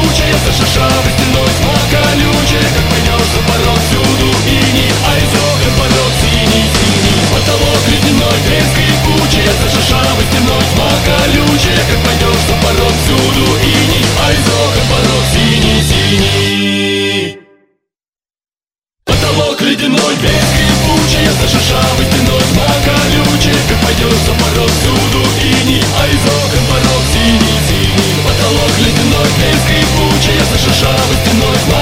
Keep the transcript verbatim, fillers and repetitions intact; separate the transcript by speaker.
Speaker 1: скрипучая, за шершавой стеной тьма колючая. Как пойдешь за порог, всюду иней, а из окон порог синий-синий. Потолок ледяной, дверь скрипучая, за шершавой стеной тьма колючая. Как пойдешь за порог, всюду иней, а из окон порог синий-синий. Потолок ледяной, дверь скрипучая, за шершавой стеной тьма колючая. Как пойдешь за порог, всюду иней, а из окон порог синий-синий. Потолок ледяной, дверь скрипучая, за шершавой стеной тьма